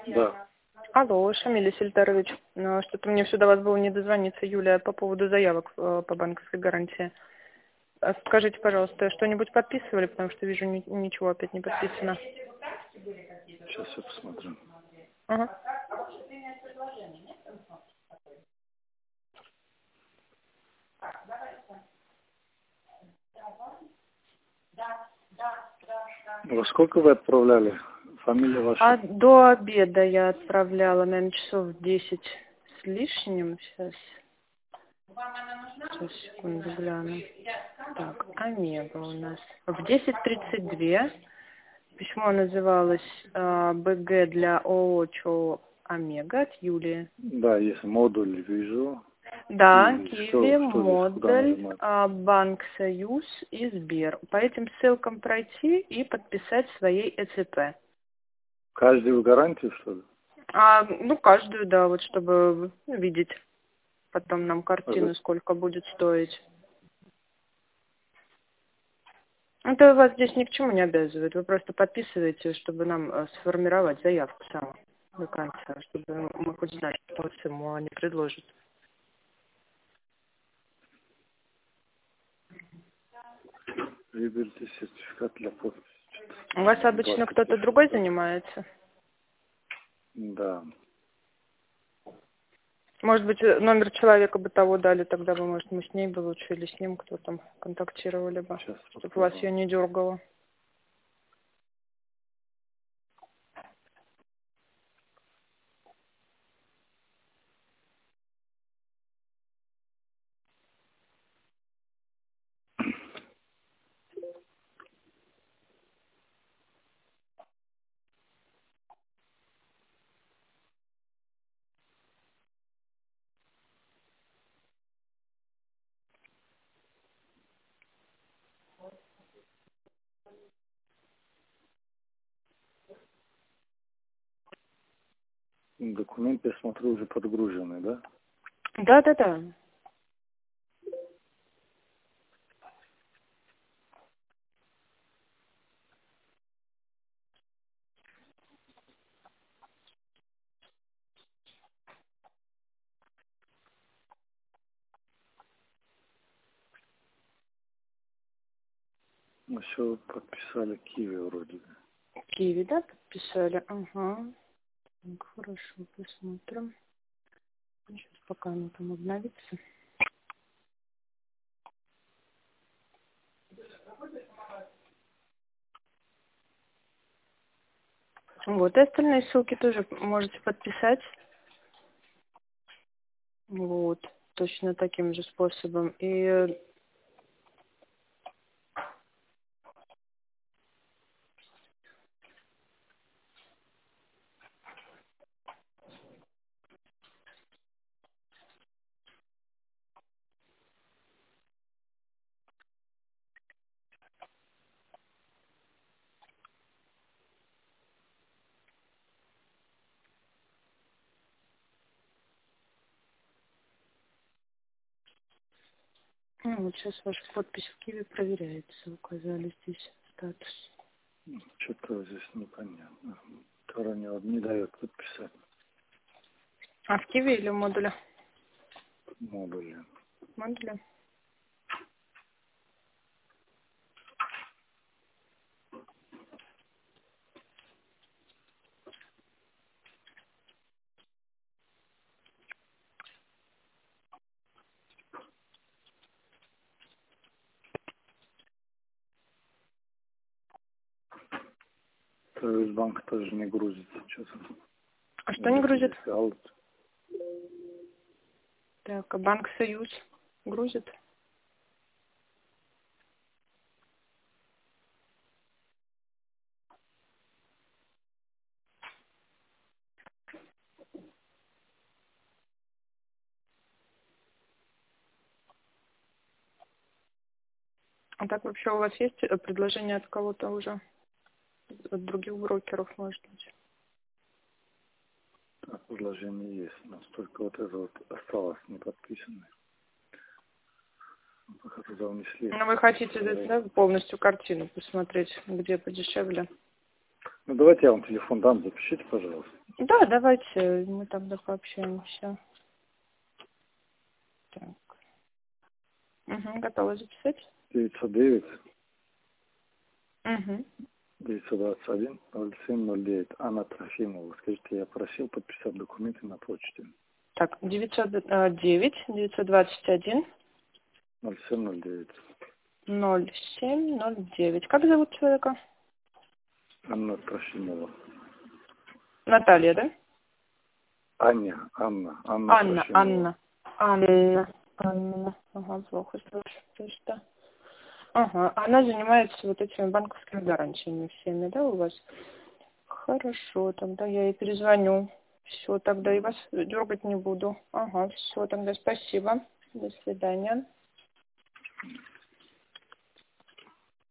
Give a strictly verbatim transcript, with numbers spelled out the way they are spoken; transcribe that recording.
Да. Алло, Шамиль Сельдарович. Э, Что-то мне все до вас было не дозвониться, Юлия, по поводу заявок э, по банковской гарантии. А Скажите, пожалуйста, что-нибудь подписывали, потому что вижу, ни- ничего опять не подписано. Сейчас я посмотрю. Ага. Во сколько вы отправляли? Фамилия А ваша? до обеда я отправляла, наверное, часов в десять с лишним. Сейчас, сейчас, секунду гляну. Так, Омега у нас. В десять тридцать два письмо называлось э, БГ для ООО ЧО Омега от Юлии. Да, есть модуль вижу. Да, И что, Киви, что здесь, куда Модуль, нажимать? а, Банк Союз и Сбер. По этим ссылкам пройти и подписать своей ЭЦП. Каждую гарантию, что ли? А, ну, каждую, да, вот чтобы видеть потом нам А за- картину, сколько будет стоить. Это вас здесь ни к чему не обязывает. Вы просто подписываете, чтобы нам э, сформировать заявку саму до конца, чтобы мы хоть знали, что ему они предложат. Выберите сертификат для подписи. У вас обычно кто-то другой занимается? Да. Может быть, э, номер человека бы того дали, тогда бы, может, мы с ней бы лучше или с ним кто там контактировали бы, Сейчас чтобы вас попробуем. ее не дергало. Документы, я смотрю, уже подгружены, да? Да-да-да. Мы все подписали Киви вроде бы. Киви, да, подписали? Ага. Так, хорошо, посмотрим. Сейчас пока оно там обновится. Вот, и остальные ссылки тоже можете подписать. Вот, точно таким же способом. И ну, вот сейчас ваша подпись в Киви проверяется. Указали здесь статус. Что-то здесь непонятно. Второй не, не дает подписать А в Киви или в модуле? модули. Модуле. Союз банк тоже не грузится. Что-то. А что не грузит? Аут. Так, а Банк Союз грузит? А так вообще у вас есть э, предложение от кого-то уже? От других брокеров, может быть? Так, предложение есть. У нас только вот это вот осталось не подписанное. Пока туда внесли. Ну, вы хотите да, полностью картину посмотреть, где подешевле? Ну, давайте я вам телефон дам, запишите, пожалуйста. Да, давайте мы тогда пообщаемся. Так. Угу, готова записать? девятьсот девять Угу. девятьсот двадцать один ноль семь ноль девять. Анна Трофимова. Скажите, я просил подписать документы на почте. Так, девятьсот девять девятьсот двадцать один ноль семь ноль девять. ноль семь ноль девять. Как зовут человека? Анна Трофимова. Наталья, да? Аня, Анна, Анна Анна, Трофимова. Анна, Анна, Анна. Ага, плохо слышу. Просто. Ага, она занимается вот этими банковскими гарантиями всеми, да, у вас? Хорошо, тогда я ей перезвоню. Все, тогда и вас дергать не буду. Ага, все, тогда спасибо. До свидания.